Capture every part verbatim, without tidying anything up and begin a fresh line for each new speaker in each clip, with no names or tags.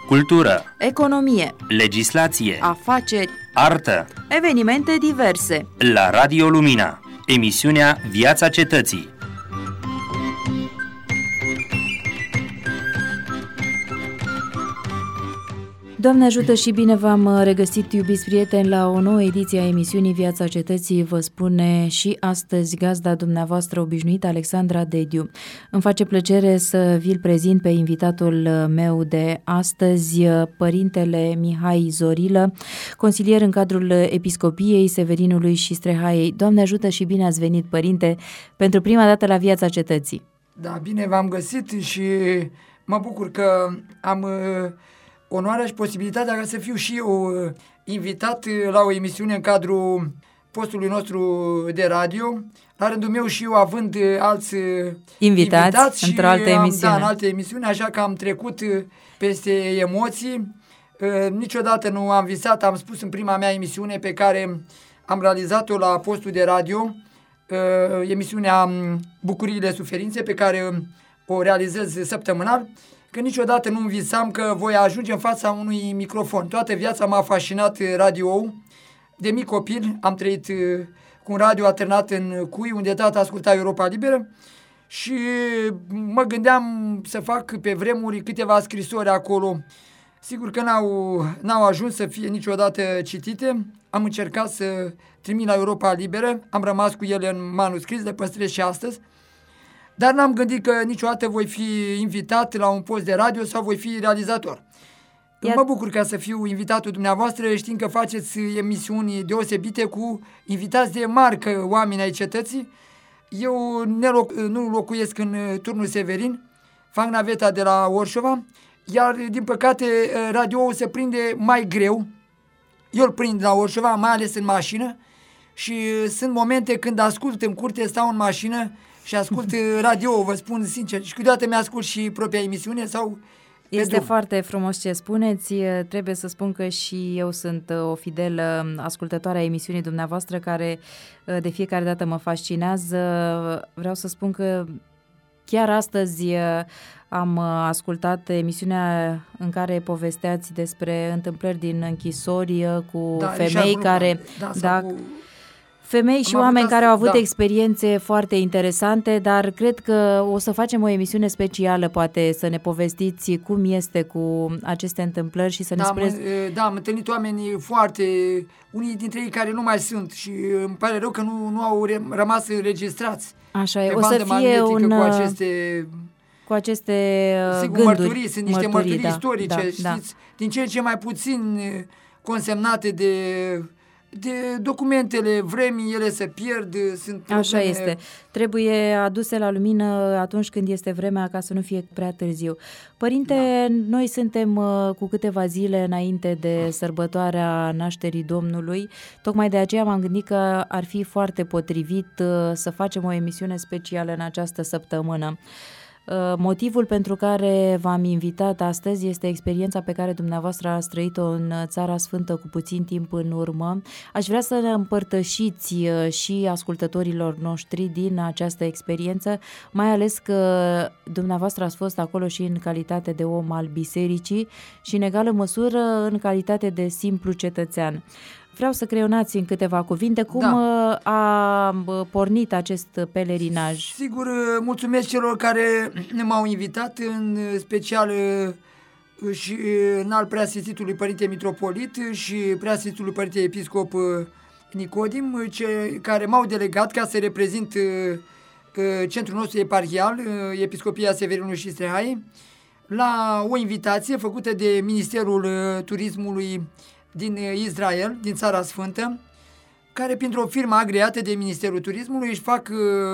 cultură,
economie,
legislație,
afaceri,
artă,
evenimente diverse.
La Radio Lumina, emisiunea Viața Cetății.
Doamne ajută și bine v-am regăsit, iubiți prieteni, la o nouă ediție a emisiunii Viața Cetății. Vă spune și astăzi gazda dumneavoastră obișnuită, Alexandra Dediu. Îmi face plăcere să vi-l prezint pe invitatul meu de astăzi, părintele Mihai Zorilă, consilier în cadrul Episcopiei Severinului și Strehaiei. Doamne ajută și bine ați venit, părinte, pentru prima dată la Viața Cetății.
Da, bine v-am găsit și mă bucur că am onoarea și posibilitatea ca să fiu și eu invitat la o emisiune în cadrul postului nostru de radio, la rândul meu și eu având alți
invitați,
invitați
într-o altă
am,
emisiune.
Da, în alte emisiuni, așa că am trecut peste emoții. Niciodată nu am visat, am spus în prima mea emisiune pe care am realizat-o la postul de radio, emisiunea Bucuriile Suferințe, pe care o realizez săptămânal, că niciodată nu-mi visam că voi ajunge în fața unui microfon. Toată viața m-a fascinat radio-ul. De mic copil am trăit cu un radio alternat în Cui, unde tata asculta Europa Liberă și mă gândeam să fac pe vremuri câteva scrisori acolo. Sigur că n-au, n-au ajuns să fie niciodată citite. Am încercat să trimit la Europa Liberă, am rămas cu ele în manuscris, le păstrez și astăzi. Dar n-am gândit că niciodată voi fi invitat la un post de radio sau voi fi realizator. Iar... Mă bucur ca să fiu invitatul dumneavoastră, știind că faceți emisiuni deosebite cu invitați de marcă, oameni ai cetății. Eu loc, nu locuiesc în turnul Severin, fac naveta de la Orșova, iar din păcate radio-ul se prinde mai greu. Eu îl prind la Orșova, mai ales în mașină, și sunt momente când ascult în curte, stau în mașină și ascult radio, vă spun sincer, și câteodată mi-ascult și propria emisiune sau
Este drum. Foarte frumos ce spuneți. Trebuie să spun că și eu sunt o fidelă ascultătoare a emisiunii dumneavoastră, care de fiecare dată mă fascinează. Vreau să spun că chiar astăzi am ascultat emisiunea în care povesteați despre întâmplări din închisori cu da, femei care... Da, da, cu... Femei și oameni care au avut da. experiențe foarte interesante, dar cred că o să facem o emisiune specială, poate să ne povestiți cum este cu aceste întâmplări și să ne
da,
spuneți...
Mă, da, am întâlnit oameni foarte... Unii dintre ei care nu mai sunt și îmi pare rău că nu, nu au rămas înregistrați.
Așa e, o să fie un...
Cu aceste...
Cu aceste
sigur,
gânduri.
Mărturii, sunt niște
mărturii,
mărturii
da,
istorice,
da,
știți?
Da.
Din ce în ce mai puțin consemnate de... de documentele vremii, ele se pierd, sunt probleme...
Așa este. Trebuie aduse la lumină atunci când este vremea, ca să nu fie prea târziu. Părinte, da. Noi suntem cu câteva zile înainte de sărbătoarea nașterii Domnului. Tocmai de aceea m-am gândit că ar fi foarte potrivit să facem o emisiune specială în această săptămână. Motivul pentru care v-am invitat astăzi este experiența pe care dumneavoastră ați trăit-o în Țara Sfântă cu puțin timp în urmă. Aș vrea să ne împărtășiți și ascultătorilor noștri din această experiență, mai ales că dumneavoastră ați fost acolo și în calitate de om al bisericii și în egală măsură în calitate de simplu cetățean. Vreau să creionați în câteva cuvinte cum da. a pornit acest pelerinaj.
Sigur, mulțumesc celor care m-au invitat, în special și în al preasfințitului Părinte Mitropolit și preasfințitului Părinte Episcop Nicodim, ce, care m-au delegat ca să reprezint centrul nostru eparhial, Episcopia Severinului și Strehaiei, la o invitație făcută de Ministerul Turismului din Israel, din Țara Sfântă, care printr-o firmă agreată de Ministerul Turismului își fac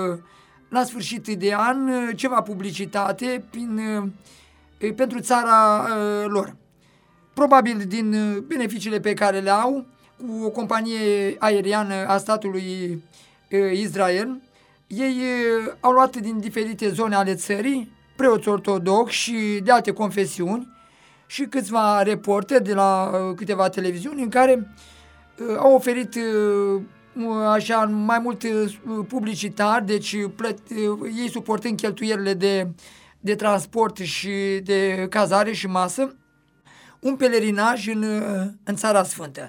la sfârșit de an ceva publicitate prin, pentru țara lor. Probabil din beneficiile pe care le au, cu o companie aeriană a statului Israel, ei au luat din diferite zone ale țării preoți ortodoxi și de alte confesiuni și câțiva reporteri de la uh, câteva televiziuni în care uh, au oferit uh, așa mai mult uh, publicitar, deci plăt, uh, ei suportând cheltuielile de, de transport și de cazare și masă, un pelerinaj în, în Țara Sfântă.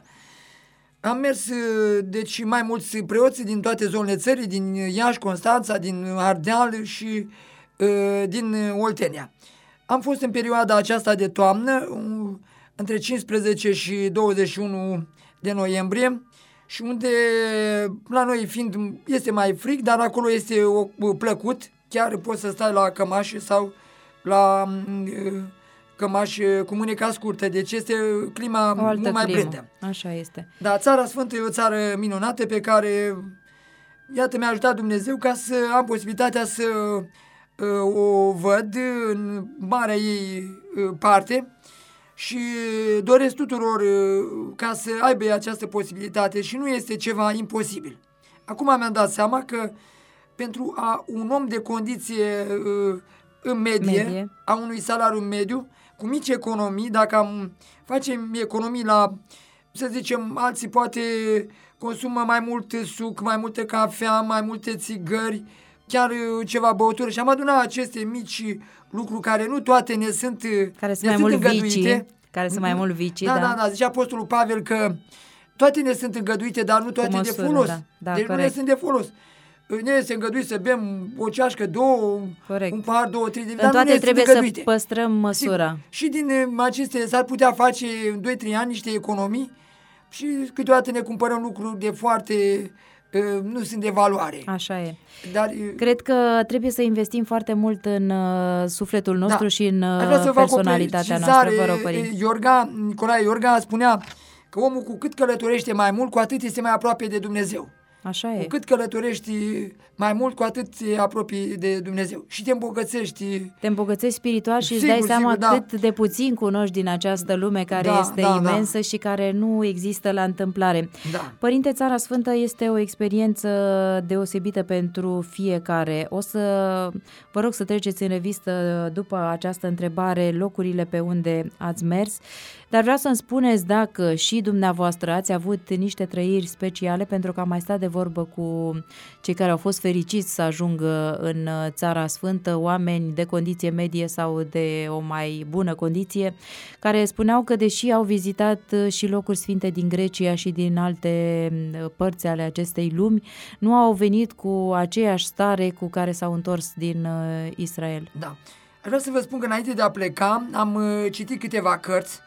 Am mers, deci, mai mulți preoți din toate zonele țării, din Iași, Constanța, din Ardeal și uh, din Oltenia. Am fost în perioada aceasta de toamnă, um, între cincisprezece și douăzeci și unu de noiembrie, și unde, la noi fiind, este mai frig, dar acolo este o, o, plăcut, chiar poți să stai la cămașă sau la uh, cămașă cu mâneca scurtă, deci este clima mult mai blândă.
Așa este.
Da, Țara Sfântă e o țară minunată pe care, iată, mi-a ajutat Dumnezeu ca să am posibilitatea să uh, o văd în marea ei uh, parte și doresc tuturor uh, ca să aibă această posibilitate și nu este ceva imposibil. Acum mi-am dat seama că pentru a un om de condiție uh, în medie, medie, a unui salariu mediu, cu mici economii, dacă am facem economii la, să zicem, alții poate consumă mai mult suc, mai multă cafea, mai multe țigări, chiar ceva băutură și am adunat aceste mici lucruri care nu toate ne sunt,
care sunt mai mult vicii, care sunt mai mult vicii,
da,
da.
Da, da, zicea Apostolul Pavel că toate ne sunt îngăduite, dar nu toate măsură, de folos.
Da, da,
deci
corect.
nu ne sunt de folos. Ne este îngăduit să bem o ceașcă, două, corect, un pahar, două, trei,
în toate trebuie să păstrăm măsura.
Sigur. Și din aceste s-ar putea face în doi trei ani niște economii și câteodată ne cumpărăm lucruri de foarte, uh, nu sunt de valoare.
Așa e.
Dar,
cred că trebuie să investim foarte mult în uh, sufletul nostru, da, și în uh, personalitatea noastră. Vă rog, părinte.
Iorga, Nicolae Iorga spunea că omul cu cât călătorește mai mult, cu atât este mai aproape de Dumnezeu.
Așa e.
Cu cât călătorești mai mult, cu atât te apropii de Dumnezeu. Și te îmbogățești.
Te îmbogățești spiritual și
sigur,
îți dai seama
sigur,
cât
da.
de puțin cunoști din această lume care
da,
este
da,
imensă,
da.
și care nu există la întâmplare.
Da.
Părinte, Țara Sfântă este o experiență deosebită pentru fiecare. O să vă rog să treceți în revistă după această întrebare locurile pe unde ați mers. Dar vreau să-mi spuneți dacă și dumneavoastră ați avut niște trăiri speciale, pentru că am mai stat de vorbă cu cei care au fost fericiți să ajungă în Țara Sfântă, oameni de condiție medie sau de o mai bună condiție, care spuneau că deși au vizitat și locuri sfinte din Grecia și din alte părți ale acestei lumi, nu au venit cu aceeași stare cu care s-au întors din Israel.
Da. Vreau să vă spun că înainte de a pleca am citit câteva cărți.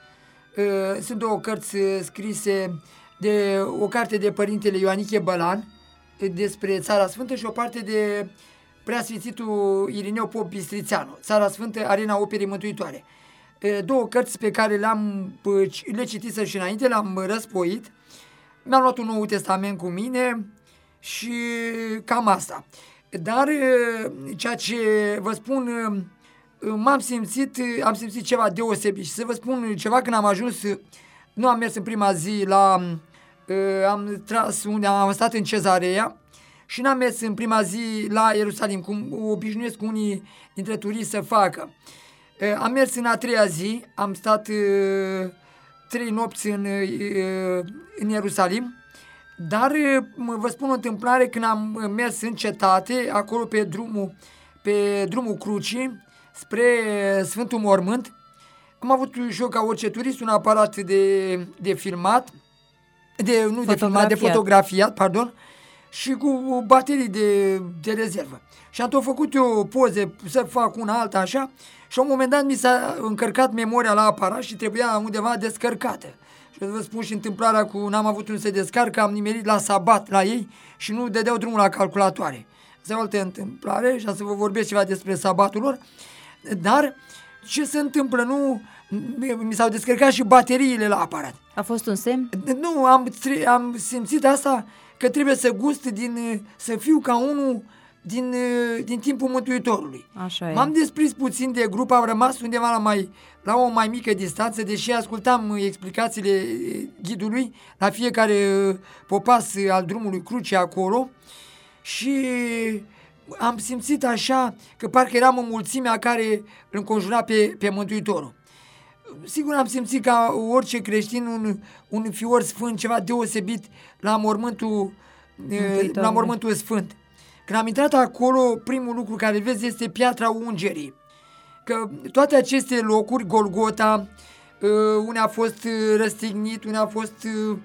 Sunt două cărți scrise de o carte de Părintele Ioaniche Bălan despre Țara Sfântă și o parte de Preasfințitul Irineu Pop Bistrițeanu, Țara Sfântă, Arena Operei Mântuitoare. Două cărți pe care le-am le citit și înainte, le-am răspoit. Mi-am luat un Nou Testament cu mine și cam asta. Dar ceea ce vă spun, m-am simțit, am simțit ceva deosebit și să vă spun ceva, când am ajuns, nu am mers în prima zi la, am tras unde am stat în Cezarea și n-am mers în prima zi la Ierusalim, cum obișnuiesc unii dintre turiști să facă. Am mers în a treia zi, am stat trei nopți în, în Ierusalim, dar vă spun o întâmplare, când am mers în cetate, acolo pe drumul, pe drumul Crucii, spre Sfântul Mormânt, am avut și eu, ca orice turist, un aparat de, de filmat, de, nu de filmat, de fotografiat, pardon, și cu baterii de, de rezervă. Și am tot făcut eu poze să fac una alta așa și la un moment dat mi s-a încărcat memoria la aparat și trebuia undeva descărcată. Și vă spun și întâmplarea cu n-am avut unde să descarc, am nimerit la sabat la ei și nu dădeau drumul la calculatoare. Asta e o altă întâmplare și am să vă vorbesc ceva despre sabatul lor. Dar ce se întâmplă? Nu, mi s-au descărcat și bateriile la aparat.
A fost un semn?
Nu, am, am simțit asta, că trebuie să gust din, să fiu ca unul din, din timpul Mântuitorului.
Așa e.
M-am desprins puțin de grup, am rămas undeva la, mai, la o mai mică distanță, deși ascultam explicațiile ghidului la fiecare popas al drumului Cruce acolo și am simțit așa că parcă eram în mulțimea care îl înconjura pe, pe Mântuitorul. Sigur am simțit ca orice creștin un, un fior sfânt, ceva deosebit la mormântul, la mormântul sfânt. Când am intrat acolo, primul lucru care vezi este piatra Ungerii. Că toate aceste locuri, Golgota, unde a fost răstignit, unde a fost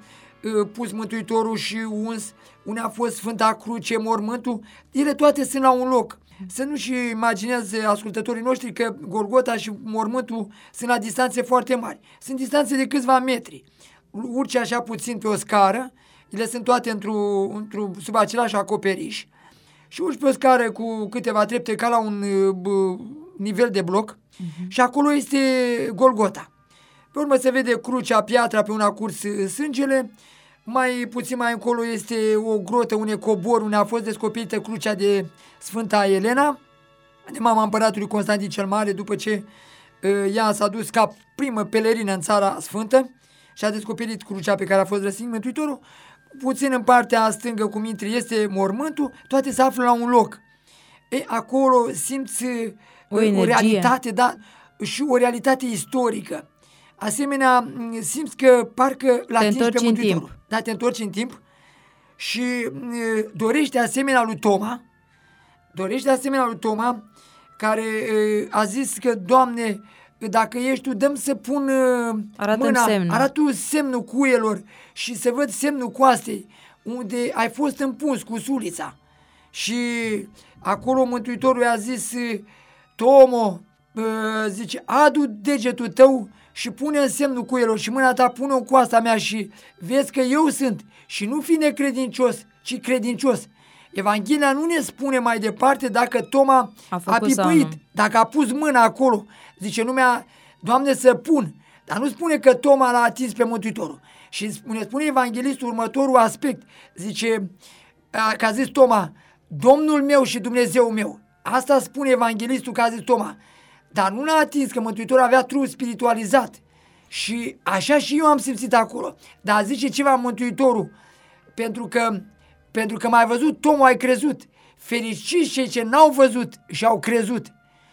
pus Mântuitorul și uns, unde a fost Sfânta Cruce, mormântul, ele toate sunt la un loc. Să nu-și imagineze ascultătorii noștri că Golgota și mormântul sunt la distanțe foarte mari. Sunt distanțe de câțiva metri. Urci așa puțin pe o scară, ele sunt toate într-o, într-o, sub același acoperiș și urci pe o scară cu câteva trepte ca la un b, nivel de bloc uh-huh. și acolo este Golgota. Pe urmă se vede crucea, piatra pe una curs sângele, mai puțin mai încolo este o grotă, un ecobor unde a fost descoperită crucea de Sfânta Elena, de mama împăratului Constantin cel Mare, după ce uh, ea s-a dus ca primă pelerină în Țara Sfântă și a descoperit crucea pe care a fost răstignit Mântuitorul. Puțin în partea stângă cu intri este mormântul, toate se află la un loc. E, acolo simți
o,
uh, o realitate, da, și o realitate istorică. Asemenea, simți că parcă l-a atins pe Mântuitorul. Da, te întorci în timp și uh, dorește asemenea lui Toma, dorește asemenea lui Toma, care uh, a zis că, Doamne, dacă ești Tu, dăm să pun uh, mâna, arată semnul cuielor și să văd semnul coastei, unde ai fost împuns cu sulița. Și acolo Mântuitorul i-a zis, Tomo, uh, zice, adu degetul tău și pune în semnul cuielor și mâna ta pune-o în coasta mea și vezi că eu sunt și nu fi necredincios, ci credincios. Evanghelia nu ne spune mai departe dacă Toma a, a pipuit, dacă a pus mâna acolo. Zice lumea, Doamne, să pun, dar nu spune că Toma l-a atins pe Mântuitorul. Și spune, spune evanghelistul următorul aspect, zice, că a zis Toma, Domnul meu și Dumnezeu meu. Asta spune evanghelistul că a zis Toma. Dar nu l-a atins, că Mântuitorul avea trupul spiritualizat. Și așa și eu am simțit acolo. Dar zice ceva Mântuitorul, pentru că, pentru că m-ai văzut, Toma, ai crezut. Fericiți cei ce n-au văzut și au crezut.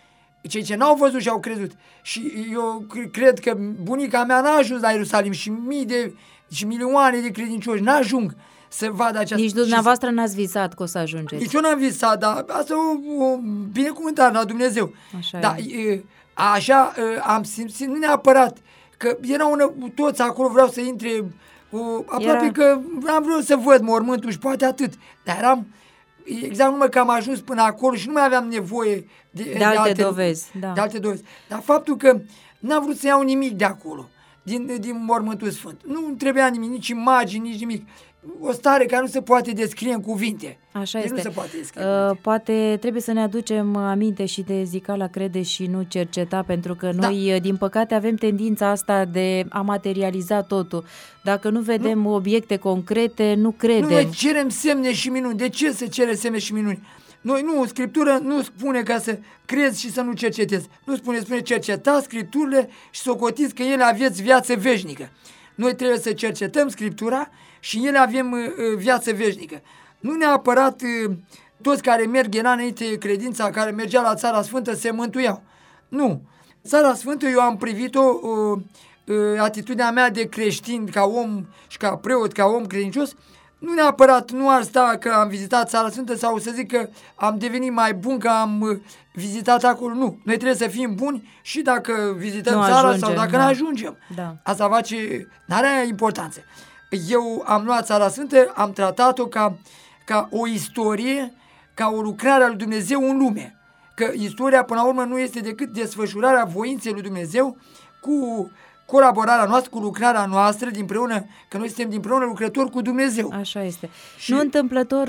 Cei ce n-au văzut și au crezut. Și eu cred că bunica mea n-a ajuns la Ierusalim și mii de, și milioane de credincioși n-ajung să vadă această...
Nici dumneavoastră să... n-ați visat că o să ajungeți.
Nici eu n-am visat, dar asta e o, o binecuvântare la Dumnezeu.
Așa
da,
e.
Așa am simțit, nu neapărat, că erau toți acolo, vreau să intre, o, aproape Era... că am vrut să văd mormântul și poate atât, dar eram exact numai că am ajuns până acolo și nu mai aveam nevoie de,
de, de alte, alte dovezi. Da.
De alte dovezi. Dar faptul că n-am vrut să iau nimic de acolo, din, din mormântul sfânt. Nu trebuia nimic, nici imagini, nici nimic. O stare care nu se poate descrie în cuvinte.
Așa
deci
este.
Nu se poate descrie.
Uh, poate trebuie să ne aducem aminte și de zicala crede și nu cerceta, pentru că noi, da. din păcate, avem tendința asta de a materializa totul. Dacă nu vedem nu. obiecte concrete, nu credem.
Nu, noi cerem semne și minuni. De ce se cere semne și minuni? Noi nu, Scriptura nu spune ca să crezi și să nu cercetezi. Nu spune, spune cercetați Scripturile și socotiți că ele aveți viață veșnică. Noi trebuie să cercetăm Scriptura și ele avem uh, viață veșnică. Nu neapărat uh, toți care merg, era înainte credința care mergea la Țara Sfântă se mântuiau. Nu. Țara Sfântă eu am privit-o, uh, uh, atitudinea mea de creștin ca om și ca preot, ca om credincios, nu neapărat, nu ar sta că am vizitat Țara Sfântă sau să zic că am devenit mai bun că am uh, vizitat acolo. Nu. Noi trebuie să fim buni și dacă vizităm
nu
țara
ajungem,
sau dacă
da.
nu ajungem.
Da.
Asta face, n-are importanță. Eu am luat Țara Sfântă, am tratat-o ca, ca o istorie, ca o lucrare a lui Dumnezeu în lume. Că istoria, până la urmă, nu este decât desfășurarea voinței lui Dumnezeu cu colaborarea noastră, cu lucrarea noastră, dinpreună, că noi suntem dinpreună lucrători cu Dumnezeu.
Așa este. Și nu întâmplător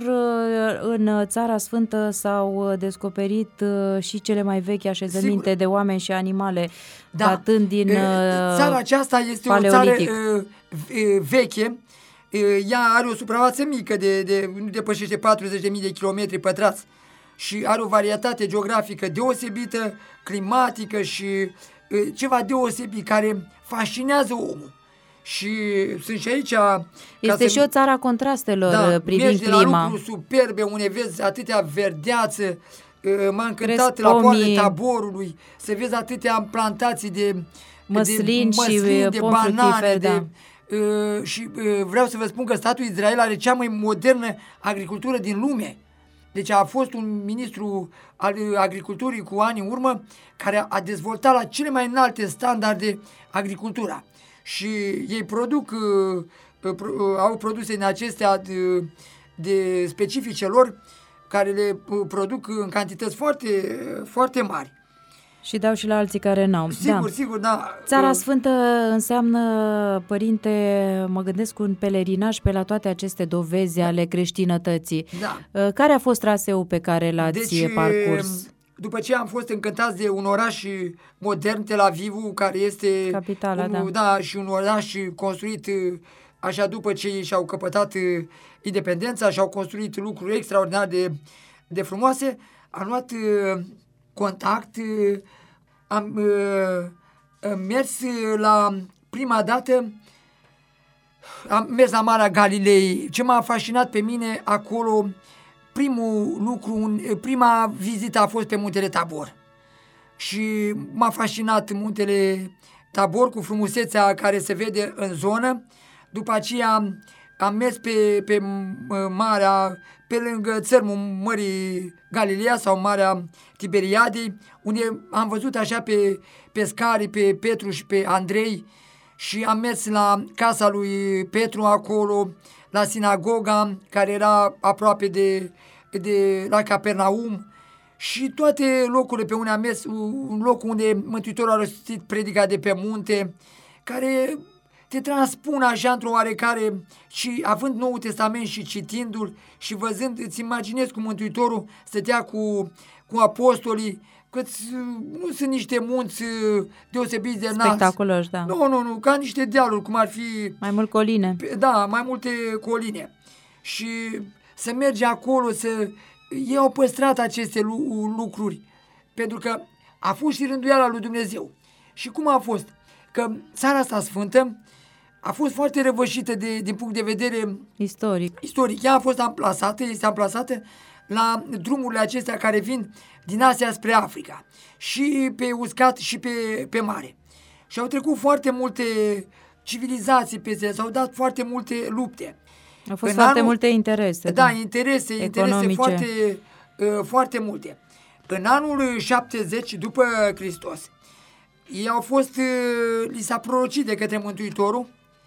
în Țara Sfântă s-au descoperit și cele mai vechi așezăminte Sigur. de oameni și animale, da. datând din
Țara aceasta este
paleolitic.
o țară veche, ea are o suprafață mică, de, de, nu depășește patruzeci de mii de kilometri pătrați și are o varietate geografică deosebită, climatică și ceva deosebit care fascinează omul. Și sunt și aici...
Este și o țară a contrastelor,
da,
privind clima.
La lucruri superbe, unde vezi atâtea verdeață, m-a încântat la poalele Taborului, să vezi atâtea plantații de
măslin,
de, măslin,
și
de
pom
banane,
fructiferi,
de,
da.
uh, și uh, vreau să vă spun că statul Israel are cea mai modernă agricultură din lume. Deci a fost un ministru al agriculturii cu ani în urmă care a dezvoltat la cele mai înalte standarde agricultura. Și ei produc, au produse din acestea de, de specifice lor, care le produc în cantități foarte, foarte mari.
Și dau și la alții care n-au.
Sigur,
da.
sigur, da.
Țara Sfântă înseamnă, părinte, mă gândesc un pelerinaj pe la toate aceste dovezi ale creștinătății.
Da.
Care a fost traseul pe care l-ați
deci,
parcurs?
După ce am fost încântați de un oraș modern, Tel Avivul, care este
capitala,
un,
da.
Da, și un oraș construit așa după ce ei și-au căpătat independența, și-au construit lucruri extraordinar de, de frumoase, am luat contact, am uh, mers la prima dată, am mers la Marea Galilei. Ce m-a fascinat pe mine acolo, primul lucru, un, prima vizită a fost pe Muntele Tabor. Și m-a fascinat Muntele Tabor cu frumusețea care se vede în zonă. După aceea am mers pe, pe Marea, pe lângă țărmul Mării Galileea sau Marea Tiberiadei, unde am văzut așa pe, pe scari, pe Petru și pe Andrei, și am mers la casa lui Petru acolo, la sinagoga care era aproape de, de la Capernaum, și toate locurile pe unde am mers, un loc unde Mântuitorul a rostit predica de pe munte, care te transpun așa într-o oarecare, și având Noul Testament și citindu-l și văzând, îți imaginezi cum Mântuitorul stătea cu, cu apostolii, că nu sunt niște munți deosebiți de înalți.
Spectaculoși, da.
Nu, nu, nu, ca niște dealuri, cum ar fi...
Mai mult coline.
Da, mai multe coline. Și să mergi acolo, să... Ei au păstrat aceste lucruri, pentru că a fost și rânduiala lui Dumnezeu. Și cum a fost? Că țara asta sfântă a fost foarte răvășită de, din punct de vedere
istoric.
istoric. Ea a fost amplasată, este amplasată la drumurile acestea care vin din Asia spre Africa, și pe uscat și pe, pe mare. Și au trecut foarte multe civilizații peste, s-au dat foarte multe lupte.
Au fost în foarte anul, multe interese.
Da, da. interese, interese foarte, uh, foarte multe. În anul șaptezeci după Hristos, ei au fost, uh, li s-a prorocit de către Mântuitorul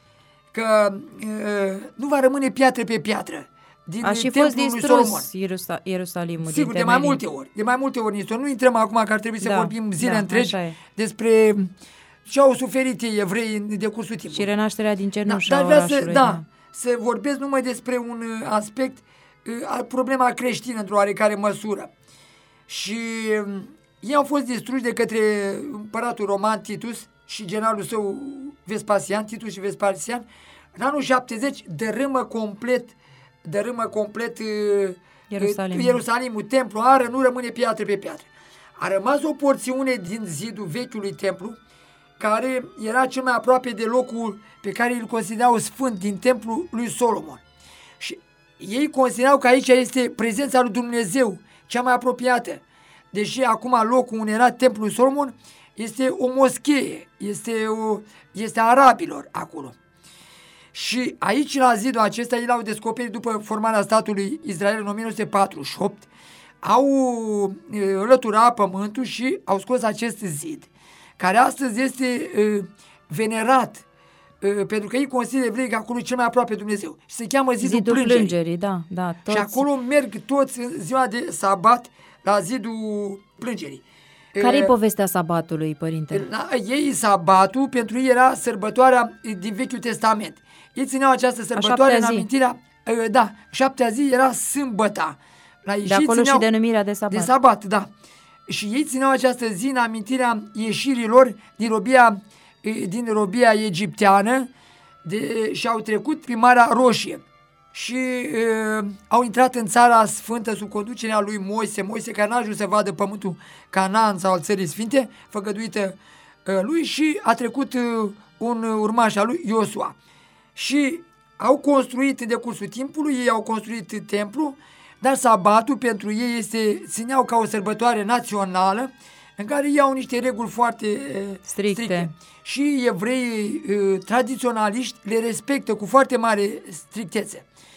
că uh, nu va rămâne piatră pe piatră din
a și
templul
fost
lui Solomon.
distrus Ierusalimul.
Sigur, de mai multe ori. De mai multe ori. Nu intrăm acum, că ar trebui să
da,
vorbim zile
da,
întregi despre ce au suferit ei evrei în decursul timpului.
Și renașterea din cenușa
da, dar
orașului.
Să, da, da, să vorbesc numai despre un aspect, problema creștină într-o oarecare măsură. Și ei au fost distruși de către împăratul roman Titus și generalul său Vespasian, Titus și Vespasian. În anul șaptezeci dărâmă complet, dărâmă complet
Ierusalimul.
Ierusalimul, templu, ară, nu rămâne piatră pe piatră. A rămas o porțiune din zidul vechiului templu, care era cel mai aproape de locul pe care îl considerau sfânt din templul lui Solomon. Și ei considerau că aici este prezența lui Dumnezeu, cea mai apropiată. Deși acum locul unde era templul lui Solomon este o moschee, este, o, este arabilor acolo. Și aici, la zidul acesta, ei l-au descoperit după formarea statului Israel în o mie nouă sute patruzeci și opt, au înlăturat pământul și au scos acest zid, care astăzi este uh, venerat, uh, pentru că ei consideră evrei că acolo e cel mai aproape de Dumnezeu. Și se cheamă zidul,
zidul
plângerii.
plângerii. Da, da, toți.
Și acolo merg toți în ziua de sabat la zidul plângerii.
Care-i uh, povestea sabatului, părinte?
La, ei, sabatul, pentru ei era sărbătoarea din Vechiul Testament. Ei țineau această sărbătoare în amintirea, uh, da, șaptea zi era sâmbăta. La
de acolo și denumirea de sabat.
De sabat, da. Și ei țineau această zi în amintirea ieșirilor din robia, din robia egipteană de, și au trecut prin Marea Roșie. Și uh, au intrat în țara sfântă sub conducerea lui Moise, Moise care n-a ajuns să vadă pământul Canaan sau al țării sfinte, făgăduită uh, lui, și a trecut uh, un urmaș al lui Iosua. Și au construit în decursul timpului, ei au construit templu, dar sabatul pentru ei este, țineau ca o sărbătoare națională în care ei au niște reguli foarte uh, stricte. stricte. Și evreii uh, tradiționaliști le respectă cu foarte mare strictețe.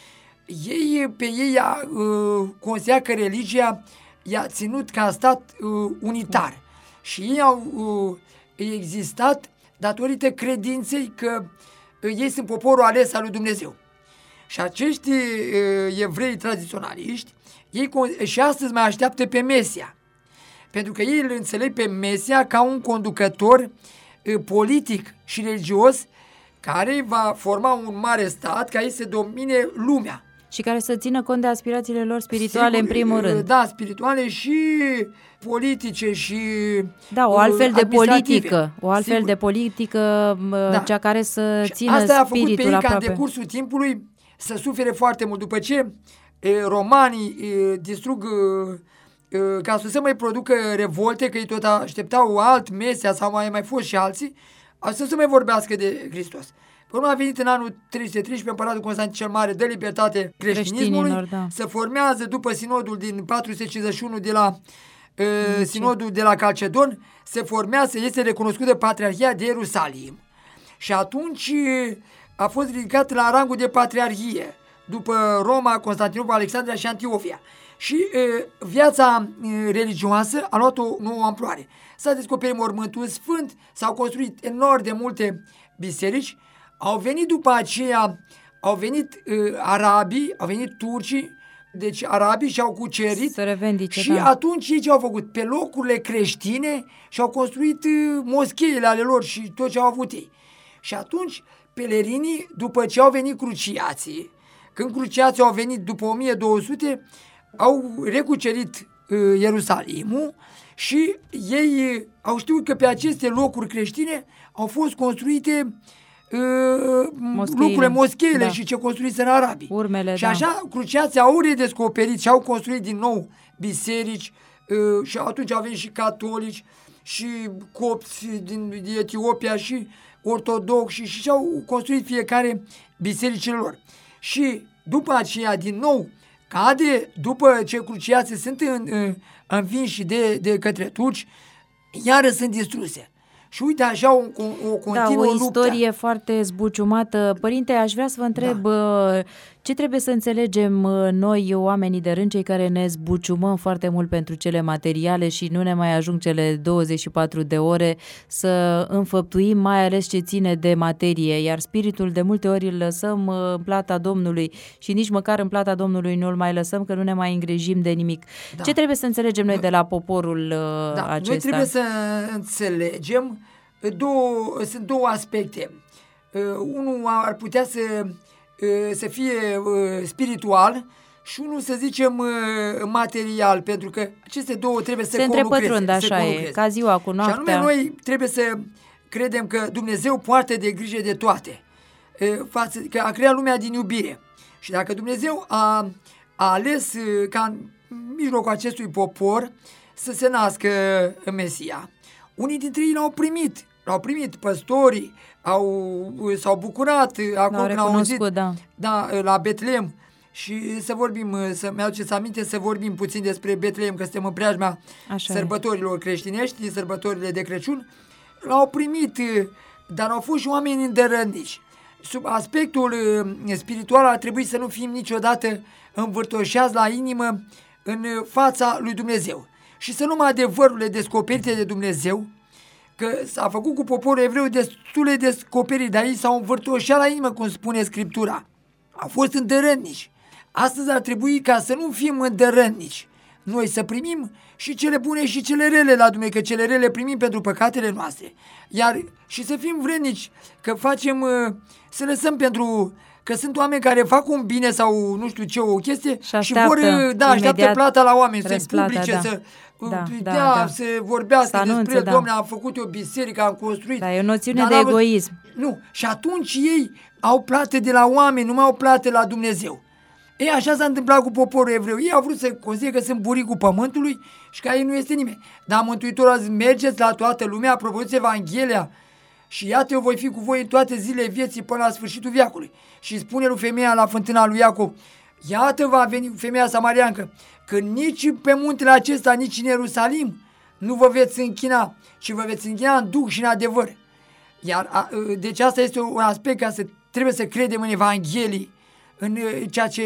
ei, pe ei uh, considera că religia i-a ținut ca stat uh, unitar. Și ei au uh, existat datorită credinței că uh, ei sunt poporul ales al lui Dumnezeu. Și acești uh, evrei tradiționaliști, ei și astăzi mai așteaptă pe Mesia. Pentru că ei îl înțeleg pe Mesia ca un conducător uh, politic și religios care va forma un mare stat care să domine lumea.
Și care să țină cont de aspirațiile lor spirituale, sigur, în primul rând.
Da, spirituale și politice și
da, o altfel de politică, o altfel sigur. de politică, da. cea care să și țină
asta
spiritul
aproape. Asta a făcut pe ei ca în decursul timpului să sufere foarte mult. După ce e, romanii e, distrug, e, ca să se mai producă revolte, că ei tot așteptau alt Mesia sau mai mai fost și alții, să se mai vorbească de Hristos. Pe urmă a venit în anul trei sute treisprezece împăratul Constantin cel Mare, dă libertate creștinismului, da. Se formează după sinodul din patru sute cincizeci și unu de la uh, sinodul de la Calcedon, se formează, este recunoscută Patriarhia de Ierusalim. Și atunci a fost ridicat la rangul de patriarhie, după Roma, Constantinopol, Alexandria și Antiohia. Și uh, viața uh, religioasă a luat o nouă amploare. S-a descoperit mormântul sfânt, s-au construit enorm de multe biserici. Au venit după aceea, au venit uh, arabii, au venit turcii, deci arabii și-au cucerit
să revendice,
și
da.
atunci ei ce au făcut? Pe locurile creștine și-au construit uh, moscheile ale lor și tot ce au avut ei. Și atunci pelerinii, după ce au venit cruciații, când cruciații au venit după o mie două sute, au recucerit uh, Ierusalimul și ei uh, au știut că pe aceste locuri creștine au fost construite Uh, lucrurile, moscheile da. și ce construiseră arabii.
Urmele,
și așa da. cruciații au redescoperit și au construit din nou biserici uh, și atunci au venit și catolici și copți din, din Etiopia și ortodoxi și, și și-au construit fiecare bisericile lor. Și după aceea, din nou, cade, după ce cruciații sunt în, în, învinși de, de către turci, iară sunt distruse. Și uite așa o, o, o continuă
da, o
luptă.
istorie foarte zbuciumată. Părinte, aș vrea să vă întreb da. ce trebuie să înțelegem noi, oamenii de rând, cei care ne zbuciumăm foarte mult pentru cele materiale și nu ne mai ajung cele douăzeci și patru de ore să înfăptuim mai ales ce ține de materie, iar spiritul de multe ori îl lăsăm în plata Domnului și nici măcar în plata Domnului nu îl mai lăsăm, că nu ne mai îngrijim de nimic. Da. Ce trebuie să înțelegem noi de la poporul da. acesta?
Noi trebuie să înțelegem Două, sunt două aspecte. Uh, unul ar putea să, uh, să fie uh, spiritual și unul, să zicem, uh, material, pentru că aceste două trebuie să conlucreze.
Așa e, ca ziua cu noaptea.
Și anume noi trebuie să credem că Dumnezeu poartă de grijă de toate, uh, față, că a creat lumea din iubire. Și dacă Dumnezeu a, a ales uh, ca în mijlocul acestui popor să se nască Mesia, unii dintre ei l-au primit, l-au primit păstorii, au, s-au bucurat acum când au auzit
da.
Da, la Betlehem. Și să vorbim, să-mi aduceți aminte, să vorbim puțin despre Betlehem, că suntem în preajma Așa sărbătorilor e. creștinești, din sărbătorile de Crăciun. L-au primit, dar au fost și oameni îndărătnici. Sub aspectul spiritual ar trebui să nu fim niciodată învârtoșați la inimă în fața lui Dumnezeu. Și să numai adevărurile descoperite de Dumnezeu, că s-a făcut cu poporul evreu destule descoperiri, dar ei s-au învârtoșat la inimă, cum spune Scriptura. Au fost îndărătnici. Astăzi ar trebui ca să nu fim îndărătnici. Noi să primim și cele bune și cele rele la Dumnezeu, că cele rele primim pentru păcatele noastre. Iar și să fim vrednici, că facem, să lăsăm pentru... Că sunt oameni care fac un bine sau nu știu ce, o chestie și, și vor, da, așteaptă plata la oameni, să-i publice, da. să da, da, da, da. să vorbească să anunțe, despre, da. Dom'le, am făcut o biserică, am construit.
Da, e o noțiune de egoism.
Nu, și atunci ei au plată de la oameni, nu mai au plată la Dumnezeu. Ei, așa s-a întâmplat cu poporul evreu. Ei au vrut să considere că sunt buricul pământului și că ei nu este nimeni. Dar Mântuitorul a zis, mergeți la toată lumea, propovăduiți Evanghelia și iată, eu voi fi cu voi în toate zilele vieții până la sfârșitul veacului. Și spune lui femeia la fântâna lui Iacov, iată va veni femeia samariancă, că nici pe muntele acesta, nici în Ierusalim nu vă veți închina, ci vă veți închina în duh și în adevăr. Iar, a, deci asta este un aspect ca să trebuie să credem în Evanghelii, în ceea ce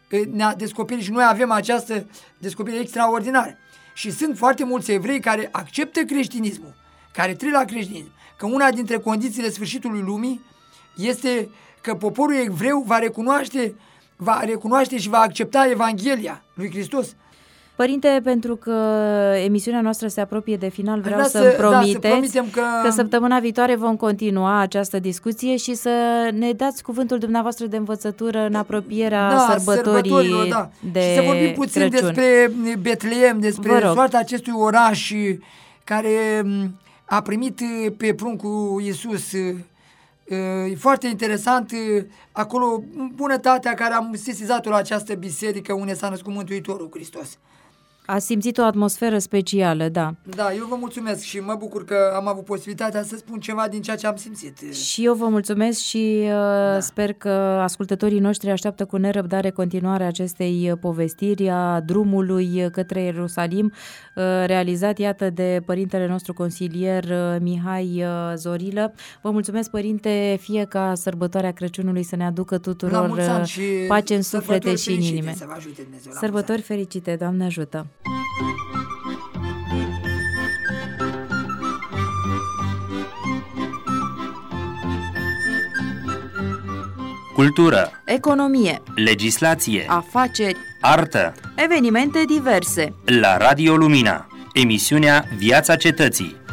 ne-a descoperit și noi avem această descoperire extraordinară. Și sunt foarte mulți evrei care acceptă creștinismul, care trec la creștinism. Că una dintre condițiile sfârșitului lumii este că poporul evreu va recunoaște, va recunoaște și va accepta Evanghelia lui Hristos.
Părinte, pentru că emisiunea noastră se apropie de final, vreau
Vreau
să-mi
să- da,
promiteți
să că...
că săptămâna viitoare vom continua această discuție și să ne dați cuvântul dumneavoastră de învățătură în apropierea
da,
sărbătorii
sărbătorilor, da.
de
Și să vorbim puțin
Crăciun.
despre Betleem, despre
Vă rog.
soarta acestui oraș care a primit pe pruncul Iisus. E foarte interesant acolo bunătatea care am sesizat-o la această biserică unde s-a născut Mântuitorul Hristos.
A simțit o atmosferă specială, da.
Da, eu vă mulțumesc și mă bucur că am avut posibilitatea să spun ceva din ceea ce am simțit.
Și eu vă mulțumesc și uh, da. sper că ascultătorii noștri așteaptă cu nerăbdare continuarea acestei povestiri a drumului către Ierusalim, uh, realizat, iată, de părintele nostru consilier uh, Mihai uh, Zorilă. Vă mulțumesc, părinte, fie ca sărbătoarea Crăciunului să ne aducă tuturor uh, pace în suflete și în inime.
Să vă ajute Dumnezeu, la
Sărbători fericite, Doamne ajută!
Cultură,
Economie,
legislație,
afaceri,
artă.
evenimente diverse.
La Radio Lumina, emisiunea Viața Cetății.